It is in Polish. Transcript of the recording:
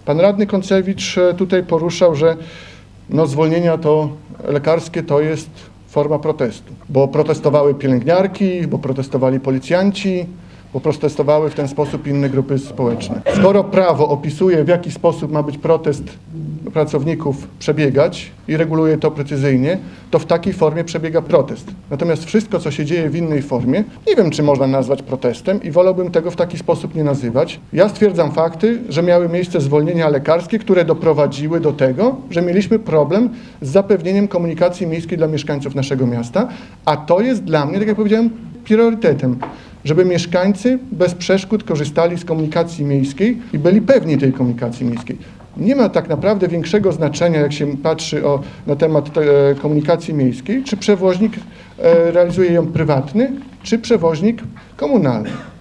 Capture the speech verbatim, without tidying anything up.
Pan radny Koncewicz tutaj poruszał, że no, zwolnienia to lekarskie to jest forma protestu, bo protestowały pielęgniarki, bo protestowali policjanci, bo protestowały w ten sposób inne grupy społeczne. Skoro prawo opisuje, w jaki sposób ma być protest pracowników przebiegać i reguluje to precyzyjnie, to w takiej formie przebiega protest. Natomiast wszystko, co się dzieje w innej formie, nie wiem, czy można nazwać protestem i wolałbym tego w taki sposób nie nazywać. Ja stwierdzam fakty, że miały miejsce zwolnienia lekarskie, które doprowadziły do tego, że mieliśmy problem z zapewnieniem komunikacji miejskiej dla mieszkańców naszego miasta, a to jest dla mnie, tak jak powiedziałem, priorytetem, żeby mieszkańcy bez przeszkód korzystali z komunikacji miejskiej i byli pewni tej komunikacji miejskiej. Nie ma tak naprawdę większego znaczenia, jak się patrzy o, na temat e, komunikacji miejskiej, czy przewoźnik e, realizuje ją prywatny, czy przewoźnik komunalny.